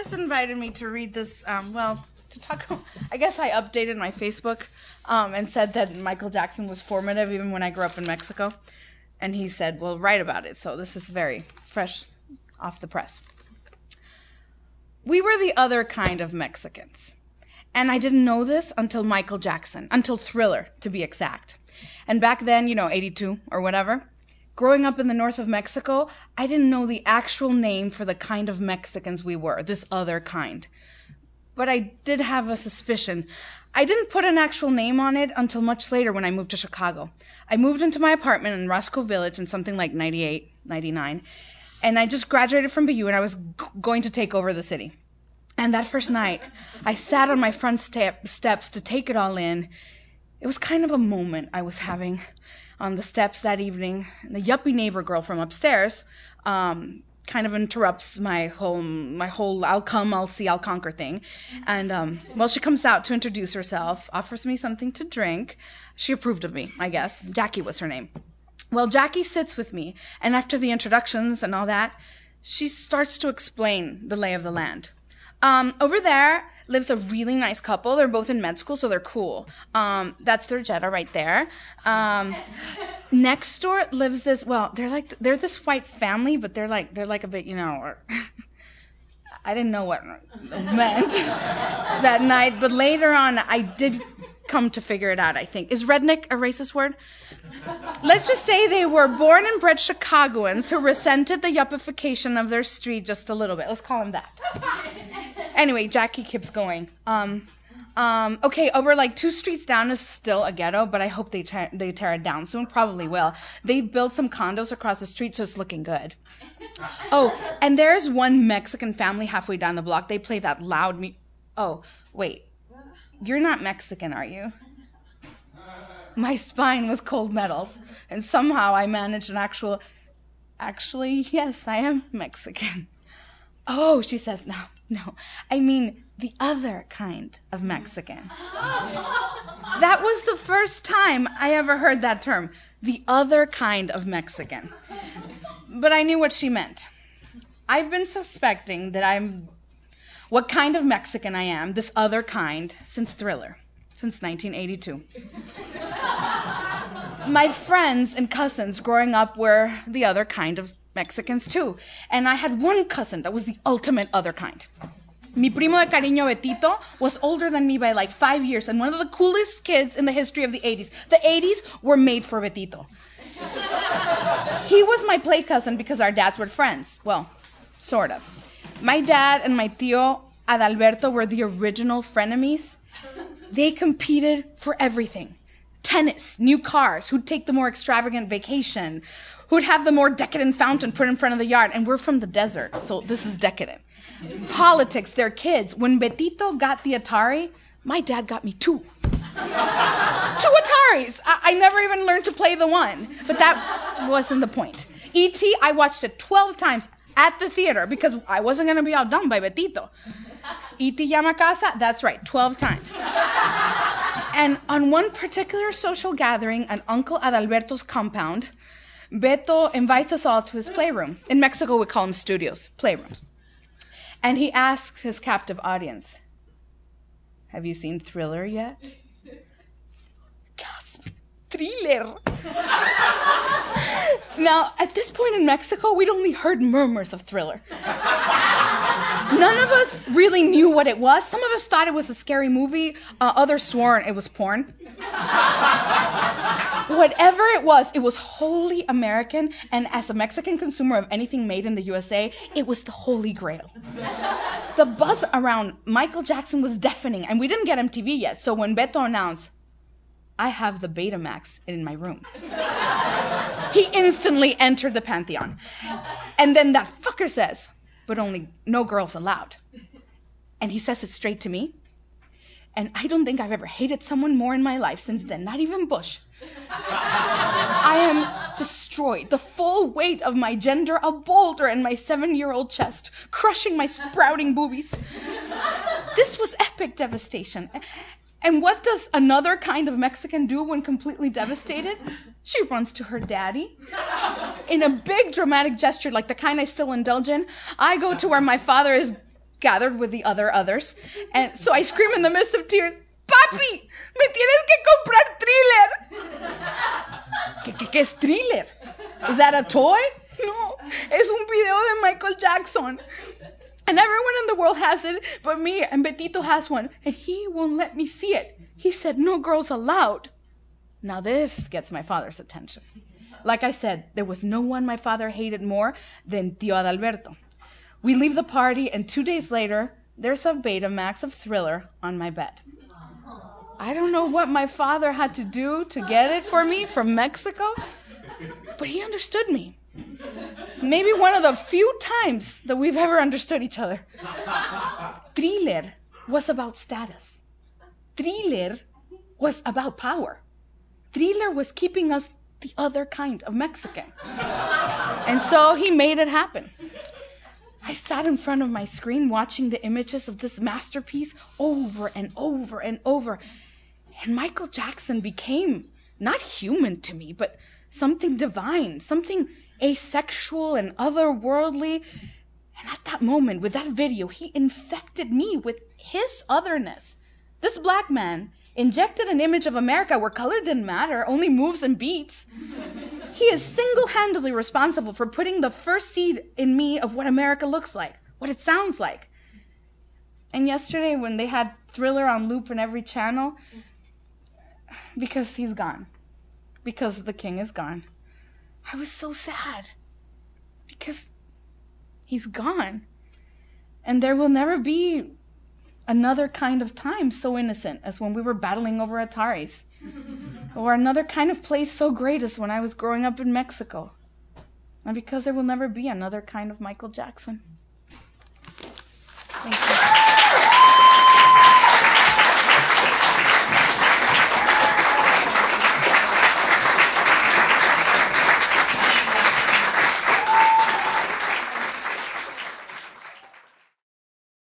Chris invited me to read this, to talk, I guess I updated my Facebook and said that Michael Jackson was formative even when I grew up in Mexico. And he said, well, write about it. So this is very fresh off the press. We were the other kind of Mexicans. And I didn't know this until Michael Jackson, until Thriller, to be exact. And back then, 82 or whatever, growing up in the north of Mexico, I didn't know the actual name for the kind of Mexicans we were, this other kind. But I did have a suspicion. I didn't put an actual name on it until much later when I moved to Chicago. I moved into my apartment in Roscoe Village in something like 98, 99. And I just graduated from BU and I was going to take over the city. And that first night, I sat on my front steps to take it all in. It was kind of a moment I was having on the steps that evening. And the yuppie neighbor girl from upstairs kind of interrupts my whole I'll come, I'll see, I'll conquer thing. And, she comes out to introduce herself, offers me something to drink. She approved of me, I guess. Jackie was her name. Well, Jackie sits with me, and after the introductions and all that, she starts to explain the lay of the land. Over there lives a really nice couple. They're both in med school, so they're cool. That's their Jetta right there. Next door lives this, they're this white family, but they're like a bit, I didn't know what it meant that night, but later on I did come to figure it out, I think. Is redneck a racist word? Let's just say they were born and bred Chicagoans who resented the yuppification of their street just a little bit. Let's call them that. Anyway, Jackie keeps going. Okay, over like 2 streets down is still a ghetto, but I hope they tear it down soon. Probably will. They built some condos across the street, so it's looking good. Oh, and there's one Mexican family halfway down the block. They play that loud Oh, wait. You're not Mexican, are you? My spine was cold metals, and somehow I managed an Actually, yes, I am Mexican. Oh, she says, no. I mean, the other kind of Mexican. That was the first time I ever heard that term, the other kind of Mexican. But I knew what she meant. I've been suspecting that I'm what kind of Mexican I am, this other kind, since Thriller, since 1982. My friends and cousins growing up were the other kind of Mexicans too. And I had one cousin that was the ultimate other kind. Mi primo de cariño Betito was older than me by like 5 years and one of the coolest kids in the history of the 80s. The 80s were made for Betito. He was my play cousin because our dads were friends. Well, sort of. My dad and my tío Adalberto were the original frenemies. They competed for everything. Tennis, new cars, who'd take the more extravagant vacation, who'd have the more decadent fountain put in front of the yard. And we're from the desert, so this is decadent. Politics, their kids. When Betito got the Atari, my dad got me 2. 2 Ataris. I never even learned to play the one, but that wasn't the point. E.T., I watched it 12 times at the theater because I wasn't going to be outdone by Betito. E.T. llama casa, that's right, 12 times. And on one particular social gathering at Uncle Adalberto's compound, Beto invites us all to his playroom. In Mexico, we call them studios, playrooms. And he asks his captive audience, have you seen Thriller yet? Gasp. Thriller. Now, at this point in Mexico, we'd only heard murmurs of Thriller. None of us really knew what it was. Some of us thought it was a scary movie. Others swore it was porn. Whatever it was wholly American, and as a Mexican consumer of anything made in the USA, it was the holy grail. The buzz around Michael Jackson was deafening, and we didn't get MTV yet, so when Beto announced, I have the Betamax in my room, he instantly entered the pantheon. And then that fucker says, but only no girls allowed. And he says it straight to me. And I don't think I've ever hated someone more in my life since then, not even Bush. I am destroyed. The full weight of my gender a boulder in my 7-year-old chest, crushing my sprouting boobies. This was epic devastation. And what does another kind of Mexican do when completely devastated? She runs to her daddy. In a big dramatic gesture, like the kind I still indulge in, I go to where my father is gathered with the others. And so I scream in the midst of tears, Papi, me tienes que comprar Thriller. ¿Qué es Thriller? Is that a toy? No, es un video de Michael Jackson. And everyone in the world has it, but me and Betito has one, and he won't let me see it. He said, no girls allowed. Now this gets my father's attention. Like I said, there was no one my father hated more than Tío Adalberto. We leave the party, and 2 days later, there's a Betamax of Thriller on my bed. I don't know what my father had to do to get it for me from Mexico, but he understood me. Maybe one of the few times that we've ever understood each other. Thriller was about status. Thriller was about power. Thriller was keeping us the other kind of Mexican. And so he made it happen. I sat in front of my screen watching the images of this masterpiece over and over and over. And Michael Jackson became not human to me, but something divine, something asexual and otherworldly. And at that moment, with that video, he infected me with his otherness. This black man injected an image of America where color didn't matter, only moves and beats. He is single-handedly responsible for putting the first seed in me of what America looks like, what it sounds like. And yesterday, when they had Thriller on loop in every channel, because he's gone, because the king is gone, I was so sad, because he's gone. And there will never be another kind of time so innocent as when we were battling over Ataris. Or another kind of place so great as when I was growing up in Mexico. And because there will never be another kind of Michael Jackson. Thank you.